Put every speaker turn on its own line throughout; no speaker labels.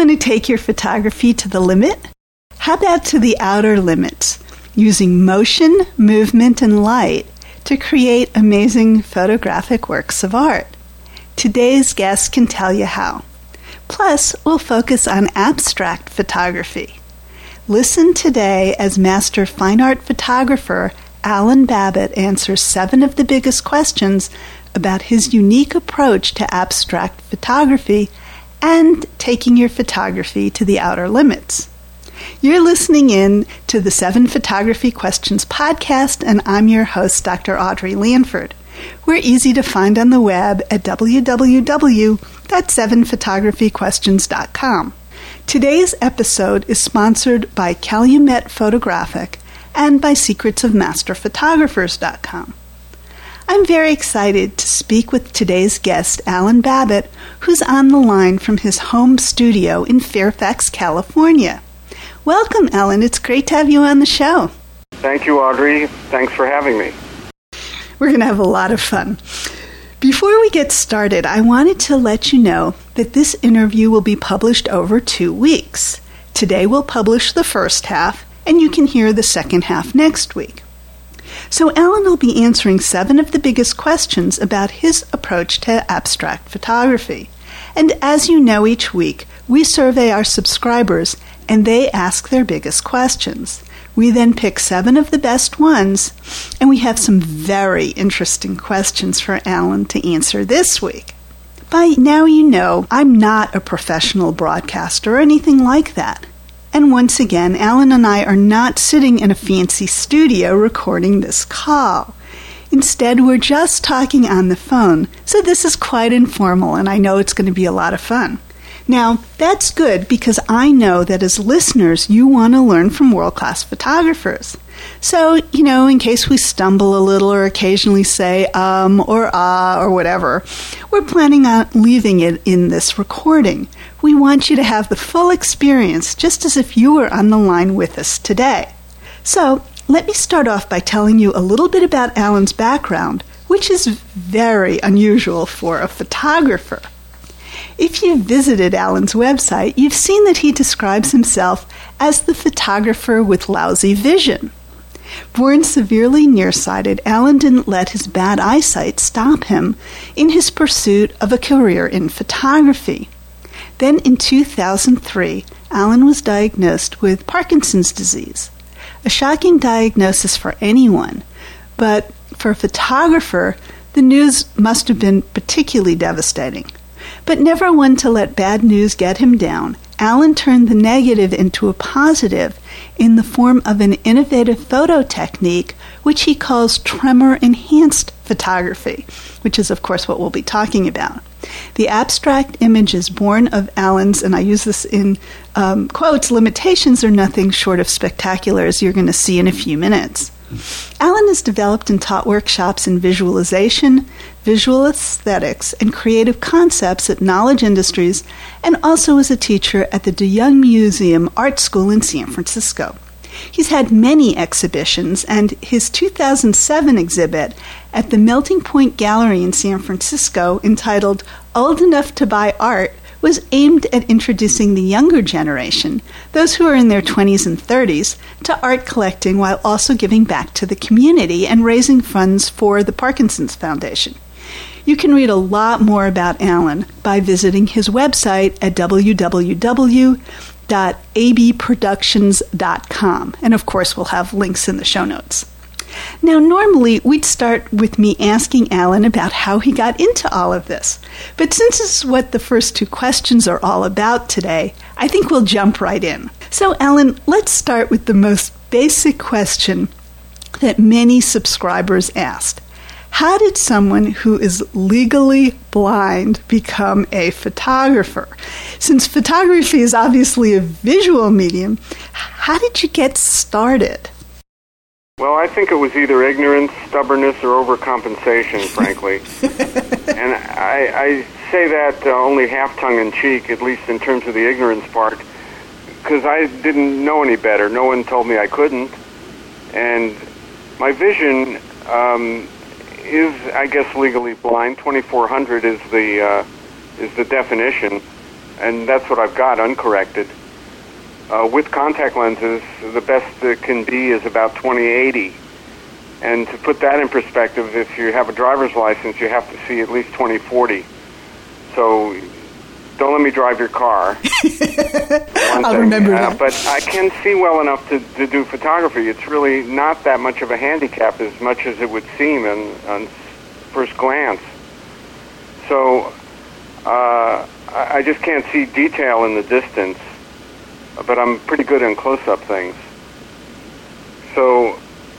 want to take your photography to the limit? How about to the outer limits, using motion, movement, and light to create amazing photographic works of art? Today's guest can tell you how. Plus, we'll focus on abstract photography. Listen today as master fine art photographer Alan Babbitt answers 7 of the biggest questions about his unique approach to abstract photography and taking your photography to the outer limits. You're listening in to the 7 Photography Questions podcast, and I'm your host, Dr. Audrey Lanford. We're easy to find on the web at www.7photographyquestions.com. Today's episode is sponsored by Calumet Photographic and by secretsofmasterphotographers.com. I'm very excited to speak with today's guest, Alan Babbitt, who's on the line from his home studio in Fairfax, California. Welcome, Alan. It's great to have you on the show.
Thank you, Audrey. Thanks for having me.
We're going to have a lot of fun. Before we get started, I wanted to let you know that this interview will be published over 2 weeks. Today we'll publish the first half, and you can hear the second half next week. So Alan will be answering 7 of the biggest questions about his approach to abstract photography. And as you know, each week, we survey our subscribers, and they ask their biggest questions. We then pick 7 of the best ones, and we have some very interesting questions for Alan to answer this week. By now you know I'm not a professional broadcaster or anything like that. And once again, Alan and I are not sitting in a fancy studio recording this call. Instead, we're just talking on the phone, so this is quite informal, and I know it's going to be a lot of fun. Now, that's good because I know that as listeners, you want to learn from world-class photographers. So, in case we stumble a little or occasionally say or ah or whatever, we're planning on leaving it in this recording. We want you to have the full experience, just as if you were on the line with us today. So, let me start off by telling you a little bit about Alan's background, which is very unusual for a photographer. If you've visited Alan's website, you've seen that he describes himself as the photographer with lousy vision. Born severely nearsighted, Alan didn't let his bad eyesight stop him in his pursuit of a career in photography. Then in 2003, Alan was diagnosed with Parkinson's disease. A shocking diagnosis for anyone, but for a photographer, the news must have been particularly devastating. But never one to let bad news get him down, Alan turned the negative into a positive in the form of an innovative photo technique which he calls tremor-enhanced photography, which is, of course, what we'll be talking about. The abstract images born of Alan's, and I use this in quotes, limitations are nothing short of spectacular, as you're going to see in a few minutes. Alan has developed and taught workshops in visualization, visual aesthetics, and creative concepts at Knowledge Industries, and also as a teacher at the De Young Museum Art School in San Francisco. He's had many exhibitions, and his 2007 exhibit at the Melting Point Gallery in San Francisco, entitled Old Enough to Buy Art, was aimed at introducing the younger generation, those who are in their 20s and 30s, to art collecting while also giving back to the community and raising funds for the Parkinson's Foundation. You can read a lot more about Alan by visiting his website at www.abproductions.com. And of course, we'll have links in the show notes. Now, normally, we'd start with me asking Alan about how he got into all of this. But since this is what the first 2 questions are all about today, I think we'll jump right in. So, Alan, let's start with the most basic question that many subscribers asked. How did someone who is legally blind become a photographer? Since photography is obviously a visual medium, how did you get started?
Well, I think it was either ignorance, stubbornness, or overcompensation, frankly. And I say that only half tongue-in-cheek, at least in terms of the ignorance part, because I didn't know any better. No one told me I couldn't. And my vision is, I guess, legally blind. 2400 is the definition. and that's what I've got uncorrected. With contact lenses, the best it can be is about 20/80. And to put that in perspective, if you have a driver's license, you have to see at least 20/40. So don't let me drive your car.
I'll remember that.
But I can see well enough to do photography. It's really not that much of a handicap as much as it would seem on first glance. So I just can't see detail in the distance, but I'm pretty good in close-up things. So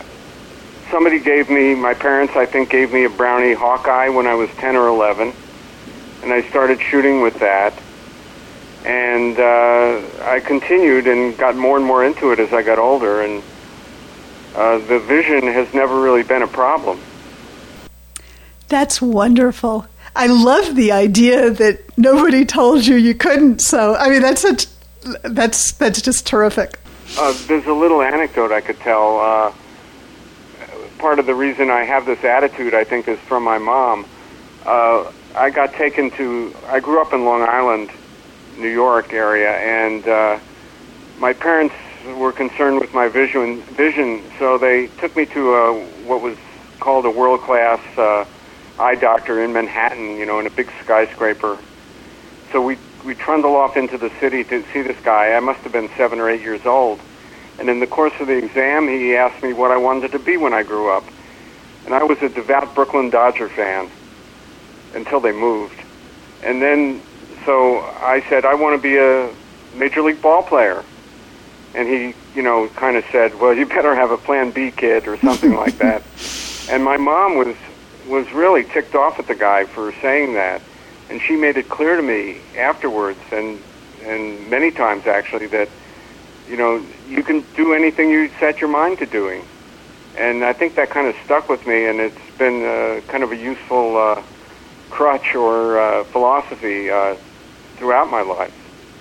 my parents, I think, gave me a Brownie Hawkeye when I was 10 or 11, and I started shooting with that. And I continued and got more and more into it as I got older, and the vision has never really been a problem.
That's wonderful. I love the idea that nobody told you couldn't. So, I mean, that's just terrific.
There's a little anecdote I could tell. Part of the reason I have this attitude, I think, is from my mom. I grew up in Long Island, New York area, and my parents were concerned with my vision, so they took me to what was called a world-class eye doctor in Manhattan, in a big skyscraper. So we trundle off into the city to see this guy. I must have been 7 or 8 years old. And in the course of the exam, he asked me what I wanted to be when I grew up. And I was a devout Brooklyn Dodger fan until they moved. And then, so I said, I want to be a Major League ball player. And he, kind of said, well, you better have a plan B, kid, or something like that. And my mom was really ticked off at the guy for saying that. And she made it clear to me afterwards, and many times actually, that you can do anything you set your mind to doing. And I think that kind of stuck with me, and it's been kind of a useful crutch or philosophy throughout my life.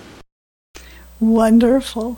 Wonderful.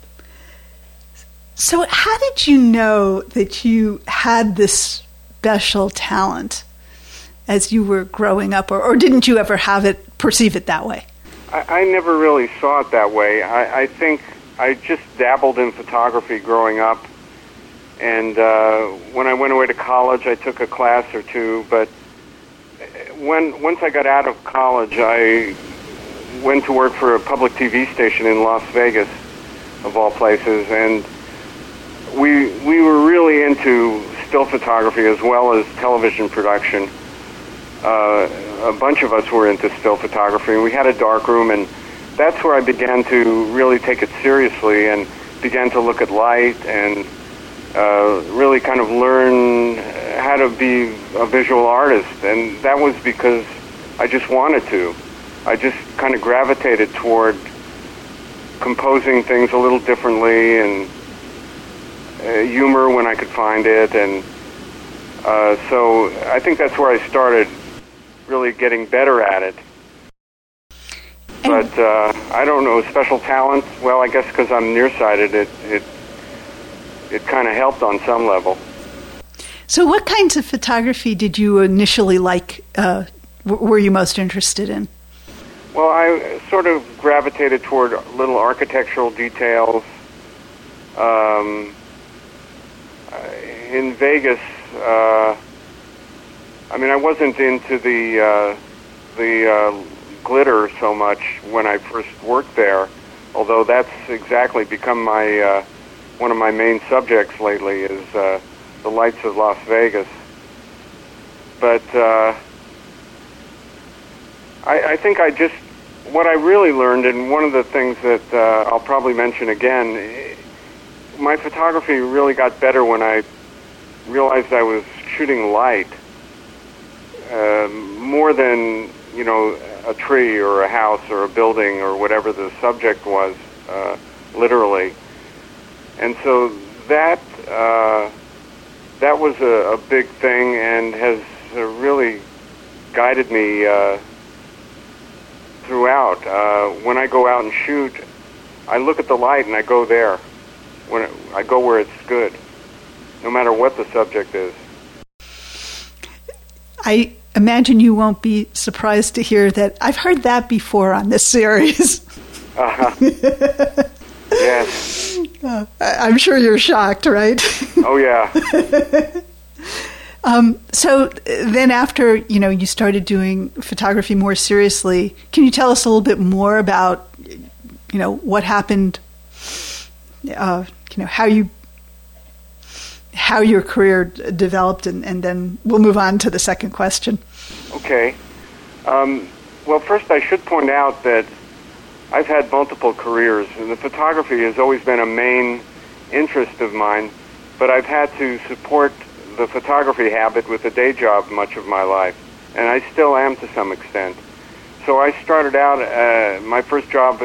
So how did you know that you had this special talent as you were growing up, or didn't you ever perceive it that way?
I never really saw it that way. I think I just dabbled in photography growing up, and when I went away to college, I took a class or two, but once I got out of college, I went to work for a public TV station in Las Vegas, of all places, and we were really into still photography as well as television production. A bunch of us were into still photography, and we had a darkroom, and that's where I began to really take it seriously and began to look at light and really kind of learn how to be a visual artist. And that was because I just wanted to. I just kind of gravitated toward composing things a little differently and humor when I could find it. And so I think that's where I started really getting better at it. But I don't know, special talent, well, I guess because I'm nearsighted, it kind of helped on some level.
So what kinds of photography did you initially like, were you most interested in?
Well, I sort of gravitated toward little architectural details. In Vegas, I wasn't into the glitter so much when I first worked there, although that's exactly become my one of my main subjects lately is the lights of Las Vegas. But I think what I really learned, and one of the things that I'll probably mention again, my photography really got better when I realized I was shooting light more than, a tree or a house or a building or whatever the subject was, literally. And so that was a big thing and has really guided me throughout. When I go out and shoot, I look at the light and I go there. I go where it's good, no matter what the subject is.
imagine you won't be surprised to hear that I've heard that before on this series.
Yes.
I'm sure you're shocked, right?
Oh, yeah.
So then after, you started doing photography more seriously, can you tell us a little bit more about, what happened, how your career developed, and then we'll move on to the second question.
Okay. Well, first I should point out that I've had multiple careers, and the photography has always been a main interest of mine, but I've had to support the photography habit with a day job much of my life, and I still am to some extent. So I started out, my first job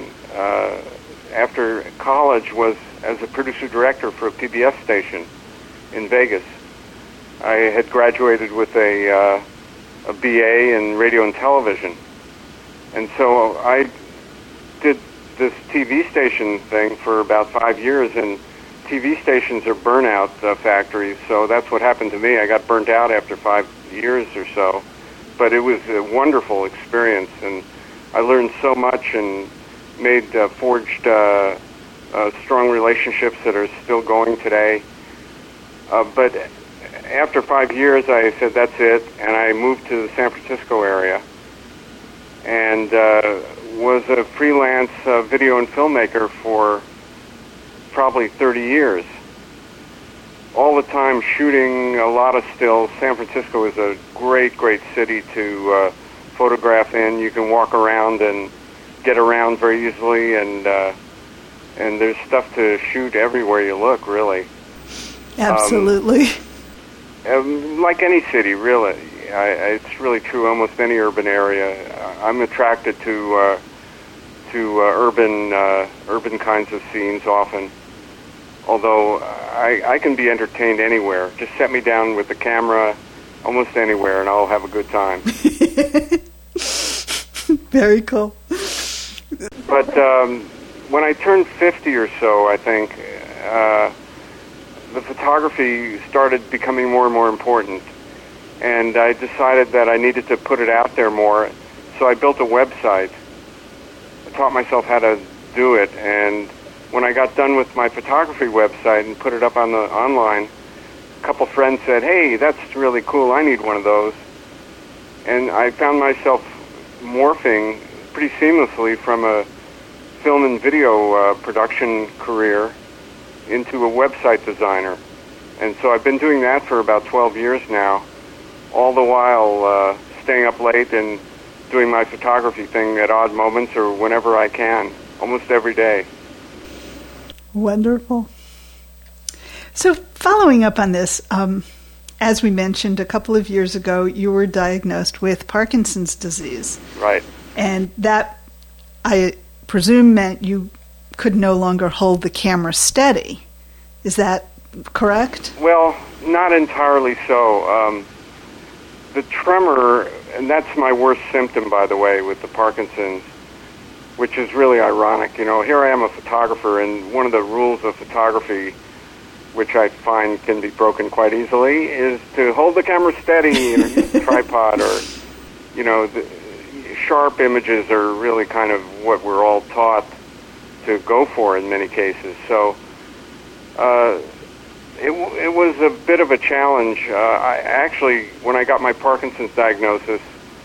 after college was as a producer-director for a PBS station in Vegas. I had graduated with a BA in radio and television, and so I did this TV station thing for about 5 years, and TV stations are burnout factories, so that's what happened to me. I got burnt out after 5 years or so, but it was a wonderful experience, and I learned so much and forged strong relationships that are still going today. But after 5 years, I said, that's it, and I moved to the San Francisco area and was a freelance video and filmmaker for probably 30 years. All the time shooting a lot of stills. San Francisco is a great, great city to photograph in. You can walk around and get around very easily, and there's stuff to shoot everywhere you look, really.
Absolutely.
Like any city, really. It's really true. Almost any urban area. I'm attracted to urban kinds of scenes often. Although I can be entertained anywhere. Just set me down with the camera almost anywhere, and I'll have a good time.
Very cool.
But when I turned 50 or so, I think, the photography started becoming more and more important. And I decided that I needed to put it out there more. So I built a website. I taught myself how to do it. And when I got done with my photography website and put it up on the online, a couple friends said, hey, that's really cool. I need one of those. And I found myself morphing pretty seamlessly from a film and video production career into a website designer. And so I've been doing that for about 12 years now, all the while staying up late and doing my photography thing at odd moments or whenever I can, almost every day.
Wonderful. So following up on this, as we mentioned, a couple of years ago, you were diagnosed with Parkinson's disease.
Right.
And that, I presume, meant you could no longer hold the camera steady. Is that correct?
Well, not entirely so. The tremor, and that's my worst symptom, by the way, with the Parkinson's, which is really ironic. Here I am, a photographer, and one of the rules of photography, which I find can be broken quite easily, is to hold the camera steady or use a tripod, or, the sharp images are really kind of what we're all taught to go for in many cases. So it was a bit of a challenge. I actually, when I got my Parkinson's diagnosis,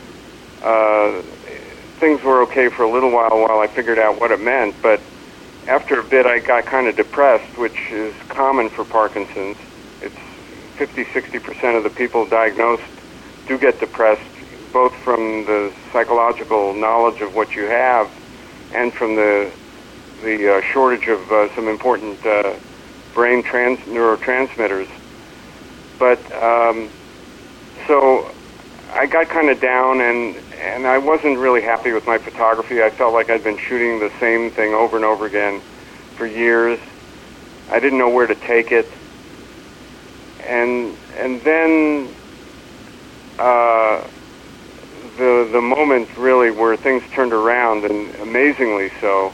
things were okay for a little while I figured out what it meant, but after a bit I got kind of depressed, which is common for Parkinson's. It's 50-60% of the people diagnosed do get depressed, both from the psychological knowledge of what you have and from the shortage of some important brain neurotransmitters. But so I got kind of down, and I wasn't really happy with my photography. I felt like I'd been shooting the same thing over and over again for years. I didn't know where to take it. And then the moment really where things turned around, and amazingly so,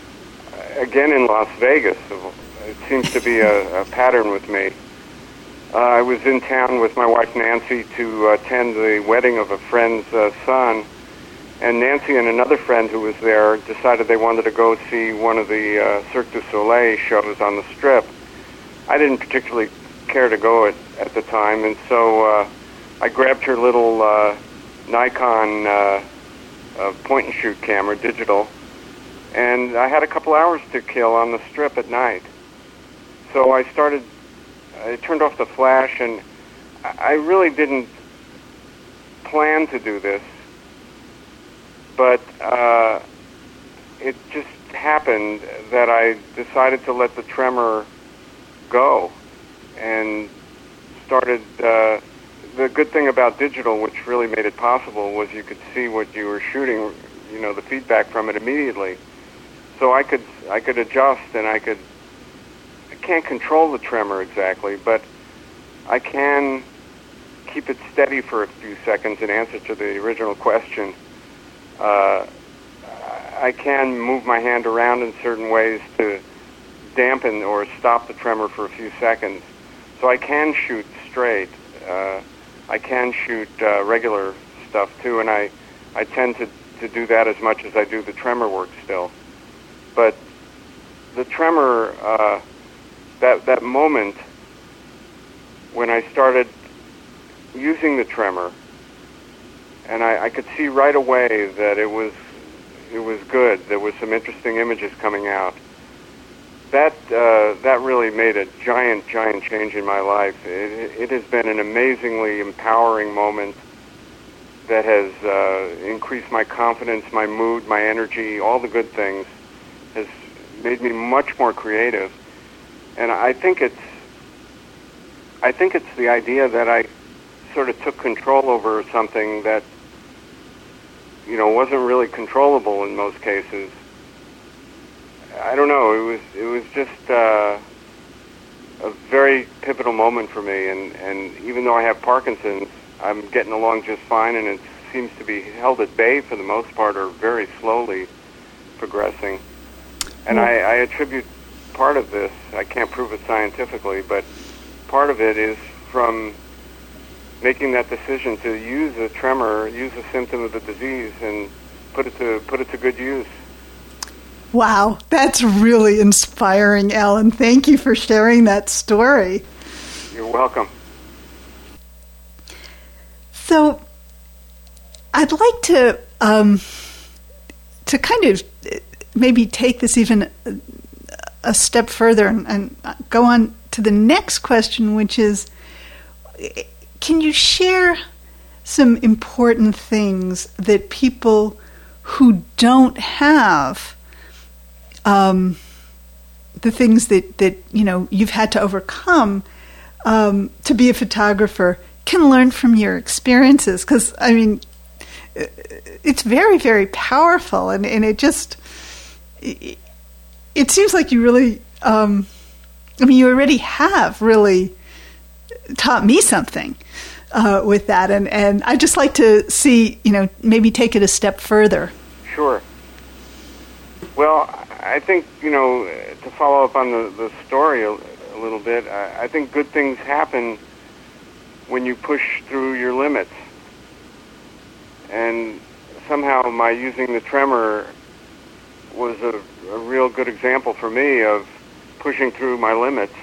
again in Las Vegas. It seems to be a pattern with me. I was in town with my wife Nancy to attend the wedding of a friend's son, and Nancy and another friend who was there decided they wanted to go see one of the Cirque du Soleil shows on the Strip. I didn't particularly care to go at the time, and so I grabbed her little Nikon point-and-shoot camera, digital, and I had a couple hours to kill on the Strip at night. So I turned off the flash, and I really didn't plan to do this, but it just happened that I decided to let the tremor go and started. The good thing about digital, which really made it possible, was you could see what you were shooting, the feedback from it immediately. So I could adjust, and I can't control the tremor exactly, but I can keep it steady for a few seconds in answer to the original question. I can move my hand around in certain ways to dampen or stop the tremor for a few seconds. So I can shoot straight. I can shoot regular stuff too, and I tend to do that as much as I do the tremor work still. But the tremor, that moment when I started using the tremor, and I could see right away that it was good. There was some interesting images coming out. That really made a giant change in my life. It has been an amazingly empowering moment that has increased my confidence, my mood, my energy, all the good things. Has made me much more creative, and I think it's the idea that I sort of took control over something that wasn't really controllable in most cases. I don't know. It was just a very pivotal moment for me, and even though I have Parkinson's, I'm getting along just fine, and it seems to be held at bay for the most part, or very slowly progressing. And I attribute part of this, I can't prove it scientifically, but part of it is from making that decision to use a tremor, use a symptom of the disease, and put it to good use.
Wow, that's really inspiring, Alan. Thank you for sharing that story.
You're welcome.
So, I'd like to kind of maybe take this even a step further and go on to the next question, which is, can you share some important things that people who don't have the things that you've had to overcome to be a photographer can learn from your experiences? Because I mean, it's very, very powerful, and it just it seems like you really you already have really taught me something with that, and I'd just like to see maybe take it a step further.
Sure. Well, I think, to follow up on the story a little bit, I think good things happen when you push through your limits. And somehow my using the tremor was a real good example for me of pushing through my limits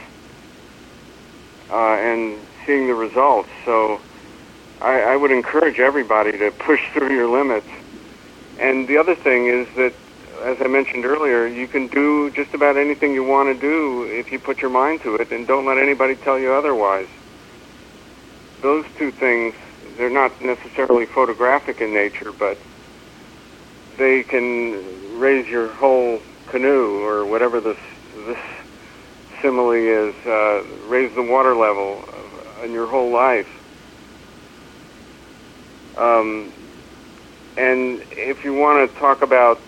and seeing the results. So I would encourage everybody to push through your limits. And the other thing is that, as I mentioned earlier, you can do just about anything you want to do if you put your mind to it, and don't let anybody tell you otherwise. Those two things, they're not necessarily photographic in nature, but they can raise your whole canoe, or whatever this simile is, raise the water level in your whole life. And if you want to talk about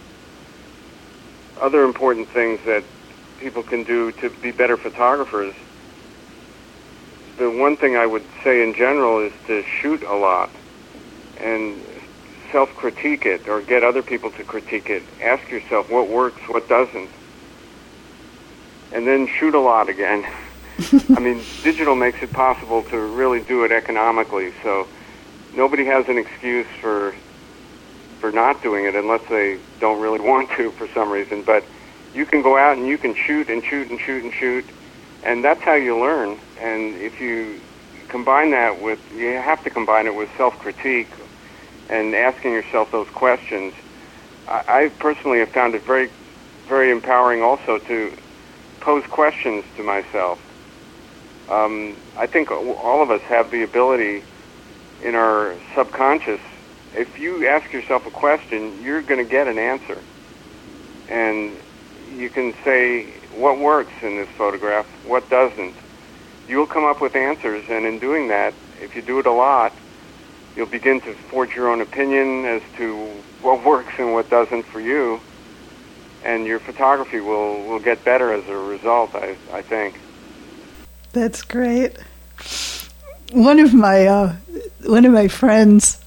other important things that people can do to be better photographers, the one thing I would say in general is to shoot a lot and self-critique it, or get other people to critique it. Ask yourself what works, what doesn't, and then shoot a lot again. I mean, digital makes it possible to really do it economically, so nobody has an excuse for not doing it unless they don't really want to for some reason. But you can go out and you can shoot and shoot and shoot and shoot, and that's how you learn. And if you combine that with, you have to combine it with self-critique and asking yourself those questions. I personally have found it very, very empowering also to pose questions to myself. I think all of us have the ability in our subconscious. If you ask yourself a question, you're going to get an answer. And you can say, what works in this photograph, what doesn't? You'll come up with answers, and in doing that, if you do it a lot, you'll begin to forge your own opinion as to what works and what doesn't for you, and your photography will get better as a result, I think.
That's great. One of my friends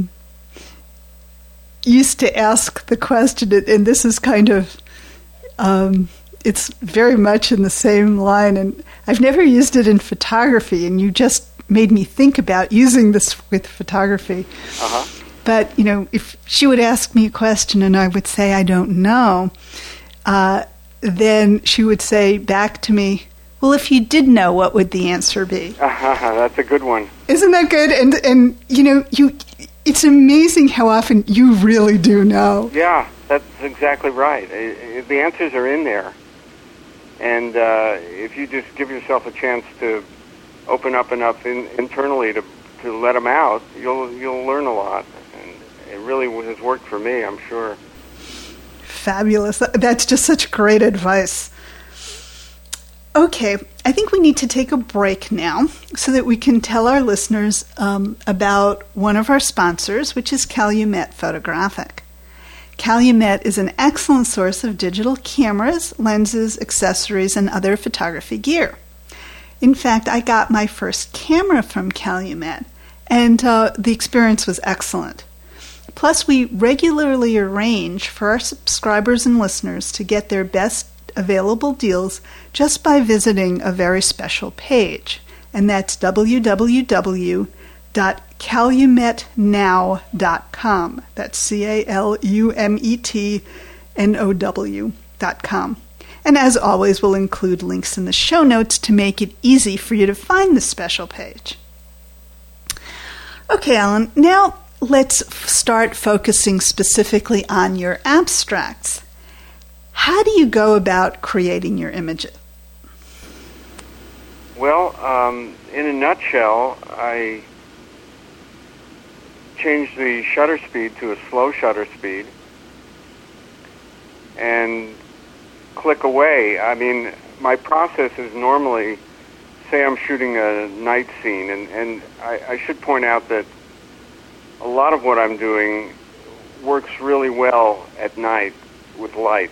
used to ask the question, and this is kind of it's very much in the same line, and I've never used it in photography, and you just made me think about using this with photography. But, if she would ask me a question and I would say, I don't know, then she would say back to me, well, if you did know, what would the answer be?
That's a good one.
Isn't that good? And it's amazing how often you really do know.
Yeah, that's exactly right. The answers are in there. And if you just give yourself a chance to open up enough internally to let them out, you'll learn a lot. And it really has worked for me, I'm sure.
Fabulous. That's just such great advice. Okay, I think we need to take a break now so that we can tell our listeners about one of our sponsors, which is Calumet Photographic. Calumet is an excellent source of digital cameras, lenses, accessories, and other photography gear. In fact, I got my first camera from Calumet, and the experience was excellent. Plus, we regularly arrange for our subscribers and listeners to get their best available deals just by visiting a very special page, and that's www.calumetnow.com. That's CALUMETNOW.com. And as always, we'll include links in the show notes to make it easy for you to find the special page. Okay, Alan, now let's start focusing specifically on your abstracts. How do you go about creating your images?
Well, in a nutshell, I changed the shutter speed to a slow shutter speed and click away. I mean, my process is normally, say I'm shooting a night scene, and I should point out that a lot of what I'm doing works really well at night with lights.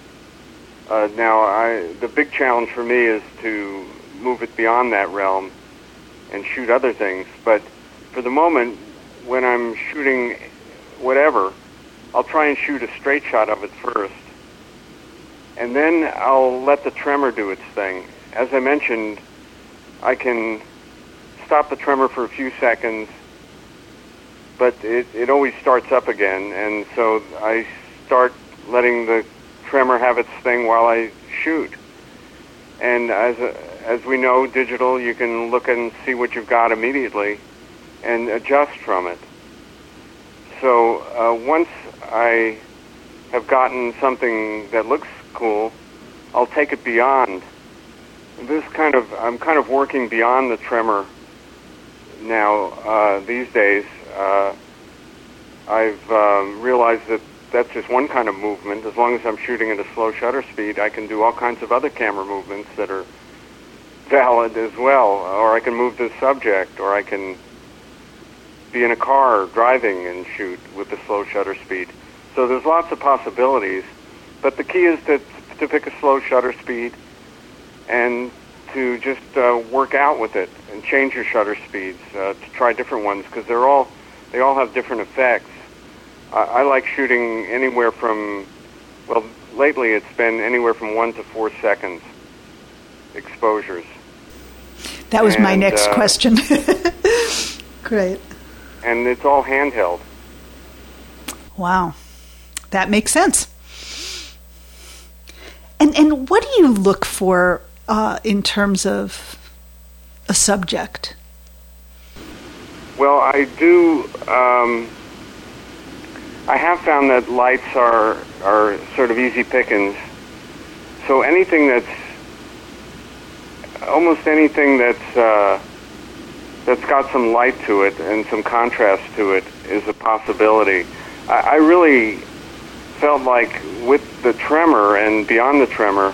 Now, the big challenge for me is to move it beyond that realm and shoot other things. But for the moment, when I'm shooting whatever, I'll try and shoot a straight shot of it first. And then I'll let the tremor do its thing. As I mentioned, I can stop the tremor for a few seconds, but it always starts up again. And so I start letting the tremor have its thing while I shoot. And as we know, digital, you can look and see what you've got immediately and adjust from it. So once I have gotten something that looks cool, I'll take it beyond. I'm kind of working beyond the tremor now these days. I've realized that that's just one kind of movement. As long as I'm shooting at a slow shutter speed, I can do all kinds of other camera movements that are valid as well. Or I can move the subject, or I can be in a car driving and shoot with the slow shutter speed. So there's lots of possibilities. But the key is to pick a slow shutter speed and to just work out with it and change your shutter speeds, to try different ones, because they all have different effects. I like shooting anywhere from, well, lately it's been anywhere from 1 to 4 seconds exposures.
That was my next question. Great.
And it's all handheld.
Wow. That makes sense. And what do you look for in terms of a subject?
Well, I do. I have found that lights are sort of easy pickings. So almost anything that's got some light to it and some contrast to it is a possibility. I really felt like with the Tremor and beyond the Tremor,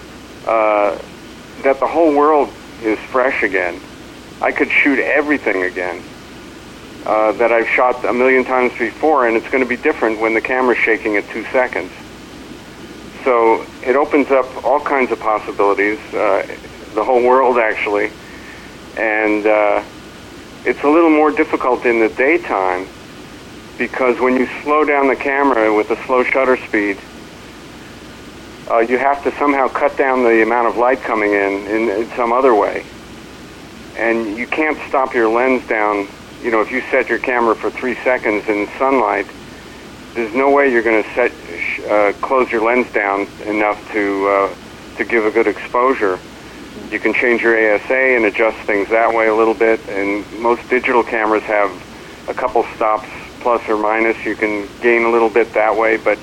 that the whole world is fresh again. I could shoot everything again that I've shot a million times before, and it's going to be different when the camera's shaking at 2 seconds. So it opens up all kinds of possibilities, the whole world actually, and it's a little more difficult in the daytime because when you slow down the camera with a slow shutter speed, you have to somehow cut down the amount of light coming in some other way. And you can't stop your lens down. You know, if you set your camera for 3 seconds in sunlight, there's no way you're going to close your lens down enough to give a good exposure. You can change your ASA and adjust things that way a little bit, and most digital cameras have a couple stops, plus or minus. You can gain a little bit that way, but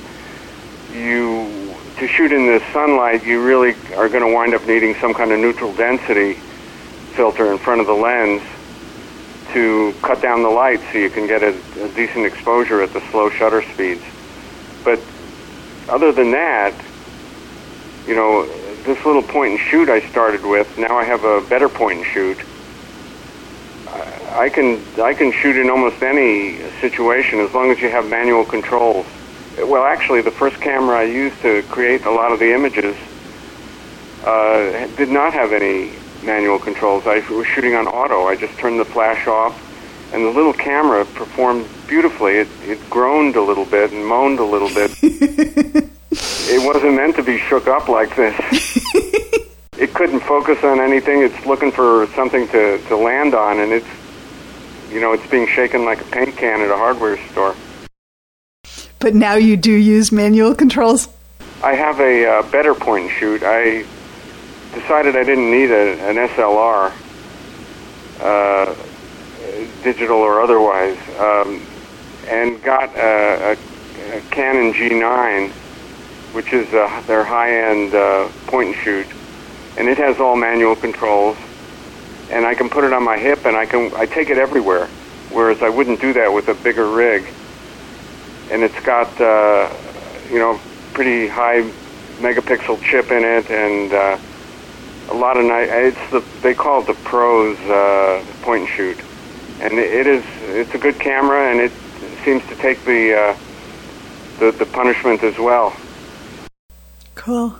to shoot in the sunlight, you really are going to wind up needing some kind of neutral density filter in front of the lens to cut down the light so you can get a decent exposure at the slow shutter speeds. But other than that, you know, this little point and shoot I started with, now I have a better point and shoot. I can shoot in almost any situation as long as you have manual controls. Well, actually, the first camera I used to create a lot of the images did not have any manual controls. I was shooting on auto. I just turned the flash off, and the little camera performed beautifully. It groaned a little bit and moaned a little bit. It wasn't meant to be shook up like this. It couldn't focus on anything. It's looking for something to land on, and it's being shaken like a paint can at a hardware store.
But now you do use manual controls?
I have a better point and shoot. I decided I didn't need an SLR, digital or otherwise, and got a Canon G9, which is their high-end point and shoot, and it has all manual controls, and I can put it on my hip, and I take it everywhere, whereas I wouldn't do that with a bigger rig. And it's got pretty high megapixel chip in it, and a lot of nice. They call it the Pros point and shoot, and it's a good camera, and it seems to take the punishment as well.
Cool.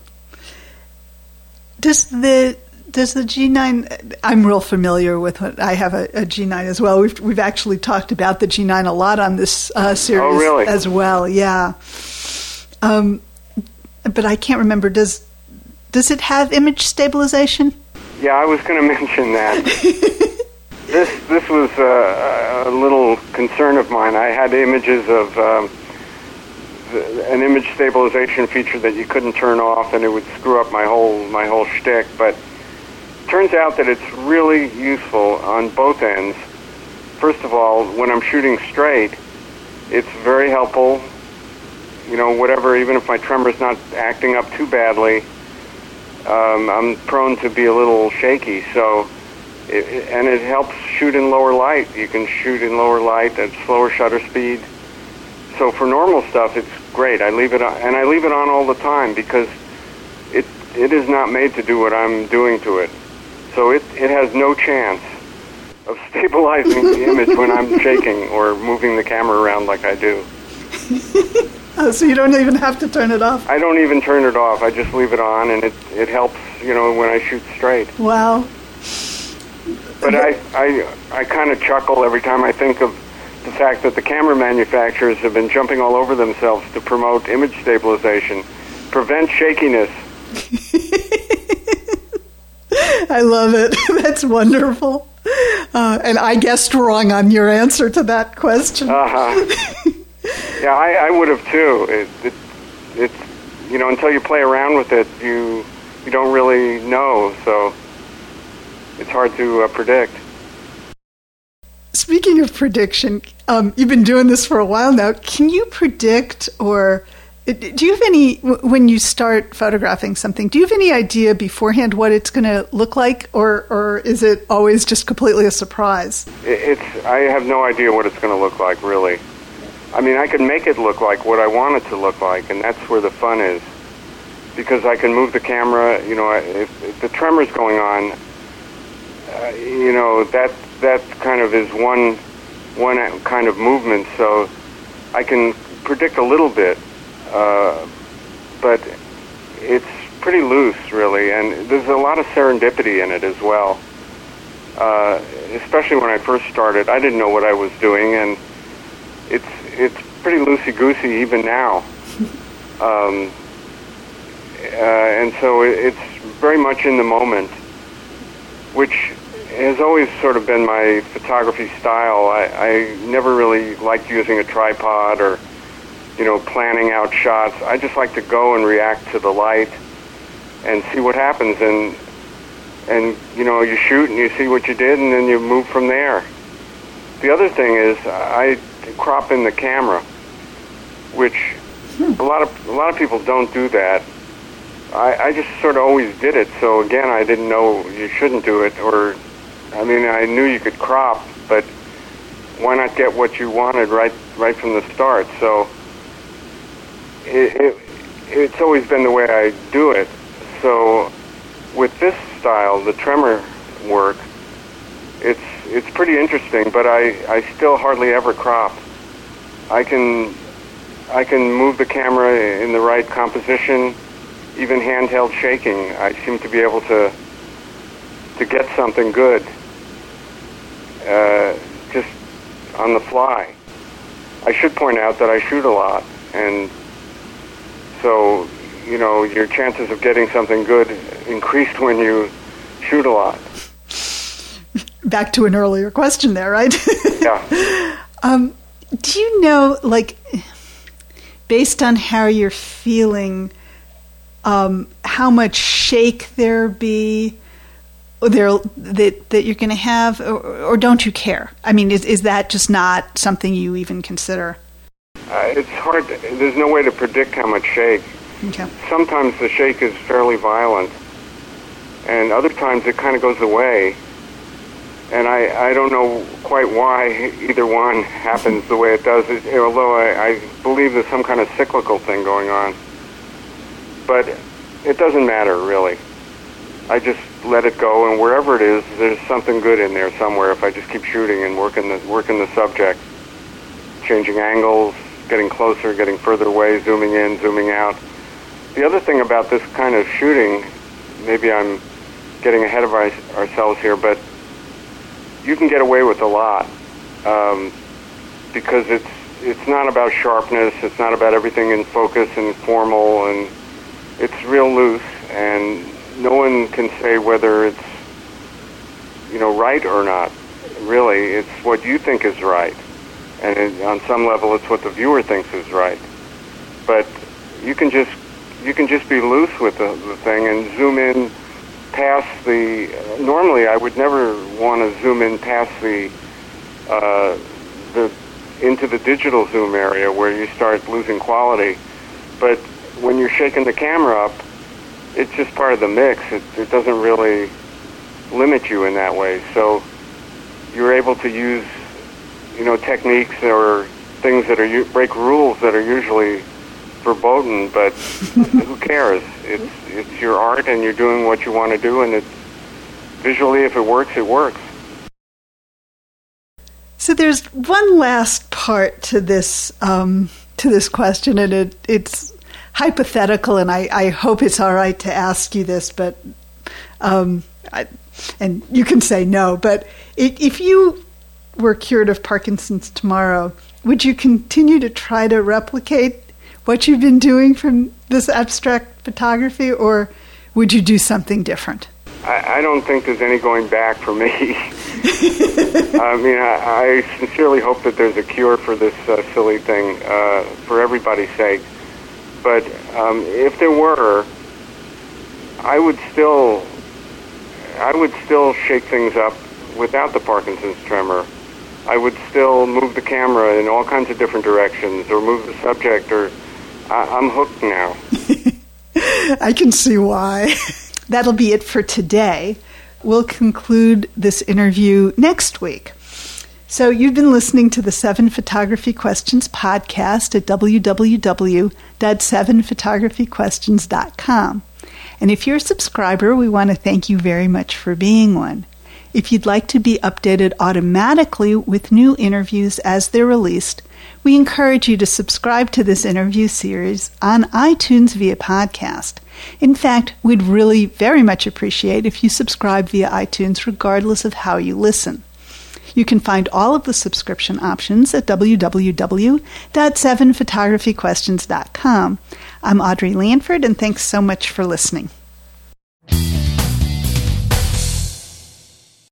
Does the G9? I'm real familiar with it. I have a G9 as well. We've actually talked about the G9 a lot on this series as well. Yeah. But I can't remember. Does it have image stabilization?
Yeah, I was going to mention that. This was a little concern of mine. I had images of an image stabilization feature that you couldn't turn off, and it would screw up my whole shtick. But turns out that it's really useful on both ends. First of all, when I'm shooting straight, it's very helpful. You know, whatever, even if my tremor's not acting up too badly, I'm prone to be a little shaky. So, it helps shoot in lower light. You can shoot in lower light at slower shutter speed. So for normal stuff, it's great. I leave it on, and I leave it on all the time because it is not made to do what I'm doing to it. So it has no chance of stabilizing the image when I'm shaking or moving the camera around like I do.
Oh, so you don't even have to turn it off?
I don't even turn it off. I just leave it on, and it helps, when I shoot straight.
Wow.
But I kind of chuckle every time I think of the fact that the camera manufacturers have been jumping all over themselves to promote image stabilization, prevent shakiness.
I love it. That's wonderful. And I guessed wrong on your answer to that question.
Yeah, I would have too. It's until you play around with it, you don't really know. So it's hard to predict.
Speaking of prediction, you've been doing this for a while now. Can you predict, or do you have any, when you start photographing something, do you have any idea beforehand what it's going to look like, or is it always just completely a surprise?
I have no idea what it's going to look like, really. I mean, I can make it look like what I want it to look like, and that's where the fun is. Because I can move the camera, if the tremor's going on, that kind of is one kind of movement, so I can predict a little bit, but it's pretty loose, really, and there's a lot of serendipity in it as well. Especially when I first started, I didn't know what I was doing, and it's pretty loosey-goosey even now. And so it's very much in the moment, which has always sort of been my photography style. I never really liked using a tripod or, planning out shots. I just like to go and react to the light and see what happens. And you shoot and you see what you did, and then you move from there. The other thing is I crop in the camera, which a lot of people don't do that. I just sort of always did it, so again, I didn't know you shouldn't do it, I knew you could crop, but why not get what you wanted right from the start? So it's always been the way I do it. So with this style, the tremor work, it's pretty interesting, but I still hardly ever crop. I can move the camera in the right composition. Even handheld shaking, I seem to be able to get something good just on the fly. I should point out that I shoot a lot, and so, your chances of getting something good increased when you shoot a lot.
Back to an earlier question there, right?
Yeah.
Do you know, based on how you're feeling, how much shake there be that you're going to have, or don't you care? I mean, is that just not something you even consider?
It's hard. There's no way to predict how much shake.
Okay. Sometimes
the shake is fairly violent, and other times it kind of goes away. And I don't know quite why either one happens the way it does, although I believe there's some kind of cyclical thing going on. But it doesn't matter, really. I just let it go, and wherever it is, there's something good in there somewhere if I just keep shooting and working the subject, changing angles, getting closer, getting further away, zooming in, zooming out. The other thing about this kind of shooting, maybe I'm getting ahead of ourselves here, but you can get away with a lot because it's not about sharpness, it's not about everything in focus and formal, and it's real loose, and no one can say whether it's right or not. Really, it's what you think is right, and on some level, it's what the viewer thinks is right. But you can just be loose with the thing and zoom in past the. Normally, I would never want to zoom in past the into the digital zoom area where you start losing quality. But when you're shaking the camera up, it's just part of the mix. It doesn't really limit you in that way. So you're able to use, techniques or things that break rules that are usually verboten, but who cares? It's your art, and you're doing what you want to do, and it's visually, if it works, it works.
So there's one last part to this question, and it's hypothetical, and I hope it's all right to ask you this, but and you can say no. But if you were cured of Parkinson's tomorrow, would you continue to try to replicate what you've been doing from this abstract photography, or would you do something different?
I don't think there's any going back for me. I mean, I sincerely hope that there's a cure for this silly thing for everybody's sake. But if there were, I would still shake things up without the Parkinson's tremor. I would still move the camera in all kinds of different directions, or move the subject, or I'm hooked now.
I can see why. That'll be it for today. We'll conclude this interview next week. So you've been listening to the 7 Photography Questions podcast at www.7photographyquestions.com. And if you're a subscriber, we want to thank you very much for being one. If you'd like to be updated automatically with new interviews as they're released, we encourage you to subscribe to this interview series on iTunes via podcast. In fact, we'd really very much appreciate if you subscribe via iTunes regardless of how you listen. You can find all of the subscription options at www.7photographyquestions.com. I'm Audrey Lanford, and thanks so much for listening.